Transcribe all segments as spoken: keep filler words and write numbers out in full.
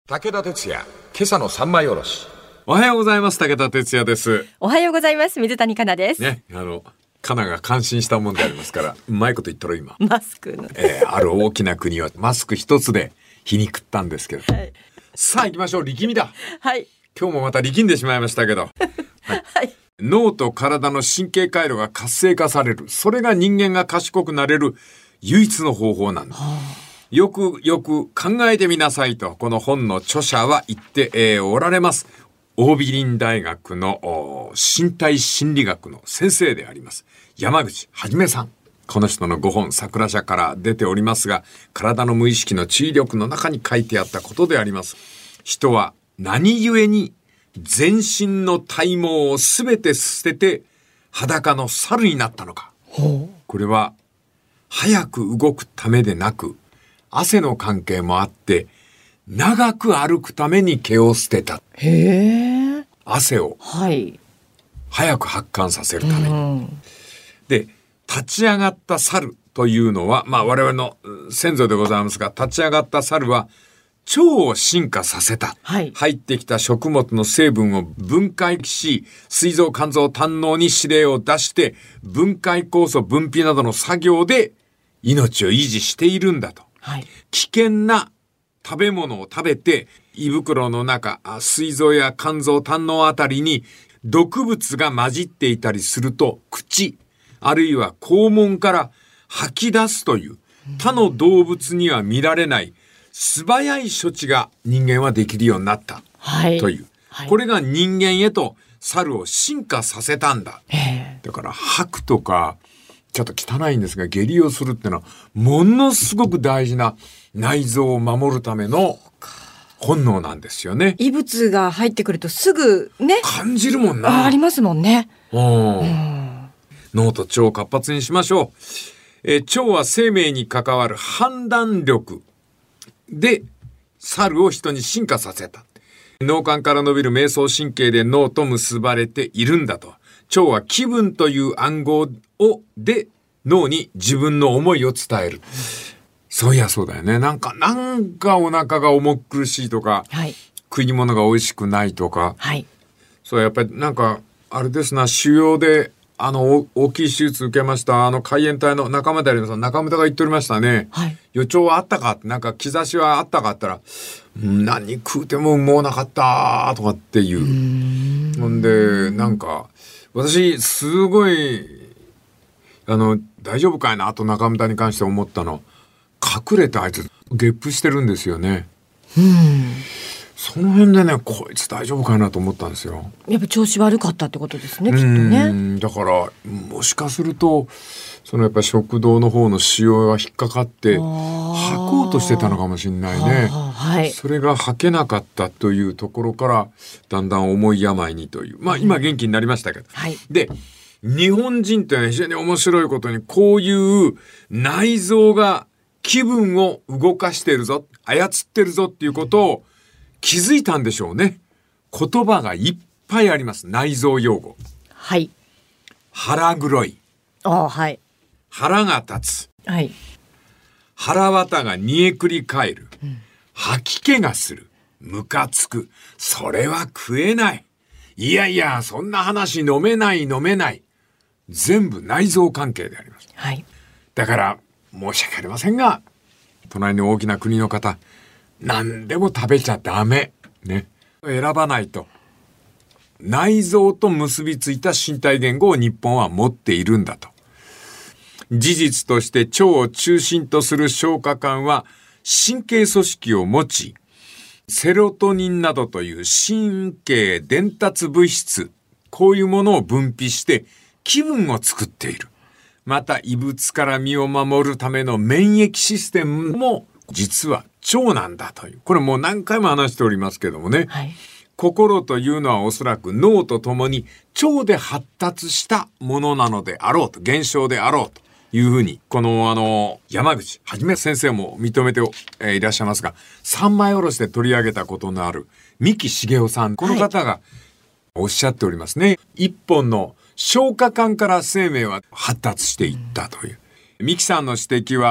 武田鉄矢、今朝の三枚おろし。 おはようございます。武田鉄矢です。 おはようございます。水谷香奈です。 ね、あの香奈が感心したもんでありますからうまいこと言ったろ今。 マスクの、 えー、ある大きな国はマスク一つで皮肉ったんですけど、はい、さあ行きましょう。力みだ。 はい。 今日もまた力んでしまいましたけど、はいはい、脳と体の神経回路が活性化される。それが人間が賢くなれる唯一の方法なんだ。はあ、よくよく考えてみなさいとこの本の著者は言って、えー、おられます。桜美林大学の身体心理学の先生であります山口はじめさん。この人のごほん桜社から出ておりますが、体の無意識の注意力の中に書いてあったことであります。人は何故に全身の体毛をすべて捨てて裸の猿になったのか。これは早く動くためでなく、汗の関係もあって長く歩くために毛を捨てた。 へー。 汗を早く発汗させるために、はい、で立ち上がった猿というのは、まあ我々の先祖でございますが、立ち上がった猿は腸を進化させた、はい、入ってきた食物の成分を分解し、膵臓肝臓胆のうに指令を出して分解酵素分泌などの作業で命を維持しているんだと。はい、危険な食べ物を食べて胃袋の中、膵臓や肝臓胆のうあたりに毒物が混じっていたりすると、口あるいは肛門から吐き出すという他の動物には見られない素早い処置が人間はできるようになった、はい、という、はい、これが人間へと猿を進化させたんだ。だから吐くとかちょっと汚いんですが下痢をするってのはものすごく大事な内臓を守るための本能なんですよね。 異物が入ってくるとすぐね感じるもんな。 あ, ありますもんね。 うん、脳と腸を活発にしましょう。え腸は生命に関わる判断力で猿を人に進化させた。脳幹から伸びる迷走神経で脳と結ばれているんだと。腸は気分という暗号をで脳に自分の思いを伝える。そういやそうだよね。なんかなんかお腹が重苦しいとか、はい、食い物が美味しくないとか、はい、そうやっぱりなんかあれですな、腫瘍であの大きい手術受けました。あの海援隊の仲間であります中村が言っておりましたね。はい、予兆はあったか、なんか兆しはあったかって言ったら、何食うてもうもうなかったとかっていう。ほんでなんか私すごいあの大丈夫かいなと中村に関して思ったの、隠れてあいつゲップしてるんですよね。うん、その辺でね、こいつ大丈夫かなと思ったんですよ。 やっぱ調子悪かったってことですね、きっとね。 だからもしかするとそのやっぱ食道の方の腫瘍が引っかかって吐こうとしてたのかもしれないね。はい、それが吐けなかったというところからだんだん重い病にという、まあ今元気になりましたけど、はい、で日本人って、ね、非常に面白いことにこういう内臓が気分を動かしてるぞ、操ってるぞっていうことを気づいたんでしょうね。言葉がいっぱいあります。内臓用語。はい。腹黒い。 あ、はい。 腹が立つ。はい。腹渡が煮えくり返る。うん、吐き気がする。ムカつく。それは食えない。いやいや、そんな話飲めない飲めない。全部内臓関係であります。はい。だから申し訳ありませんが、隣の大きな国の方、何でも食べちゃダメね。選ばないと。内臓と結びついた身体言語を日本は持っているんだと。事実として腸を中心とする消化管は神経組織を持ち、セロトニンなどという神経伝達物質、こういうものを分泌して気分を作っている。また異物から身を守るための免疫システムも実は腸なんだという。これもう何回も話しておりますけどもね。はい、心というのはおそらく脳とともに腸で発達したものなのであろうと、現象であろうというふうに、このあの山口はじめ先生も認めて、えー、いらっしゃいますが、三枚おろしで取り上げたことのある三木茂雄さん、この方がおっしゃっておりますね。はい、一本の消化管から生命は発達していったという。三木さんの指摘は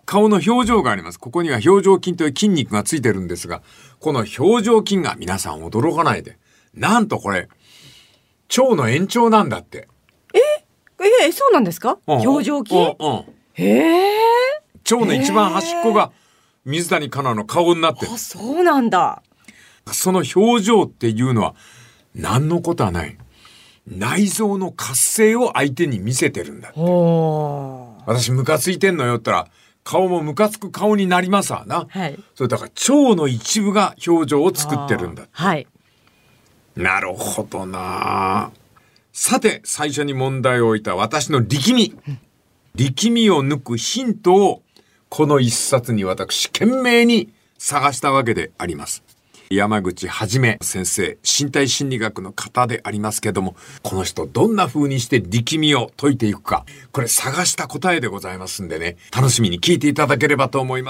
顔の表情があります。ここには表情筋という筋肉がついてるんですが、この表情筋が皆さん驚かないで、なんとこれ腸の延長なんだって。 ええそうなんですか？表情筋。うんうん、へえ。 腸の一番端っこが水谷香奈の顔になってる。 あ、そうなんだ。 その表情っていうのは何のことはない。内臓の活性を相手に見せてるんだって。私ムカついてんのよって言ったら、顔もムカつく顔になりますわな。はい。それだから腸の一部が表情を作ってるんだって。 はい。 なるほどな。さて最初に問題を置いた私の力み、うん、力みを抜くヒントをこの一冊に私懸命に探したわけであります。山口はじめ先生、身体心理学の方でありますけども、この人どんな風にして力みを解いていくか、これ探した答えでございますんでね、楽しみに聞いていただければと思います。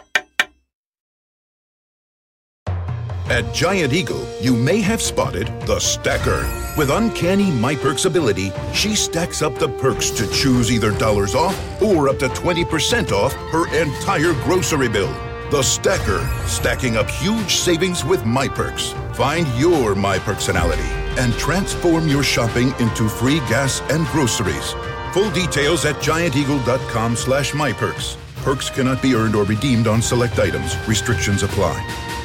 At Giant Eagle, you may have spotted the Stacker. With uncanny MyPerks ability, she stacks up the perks to choose either dollars off or up to twenty percent off her entire grocery bill. The Stacker, stacking up huge savings with MyPerks. Find your MyPerksonality and transform your shopping into free gas and groceries. Full details at gianteagle.com slash MyPerks. Perks cannot be earned or redeemed on select items. Restrictions apply.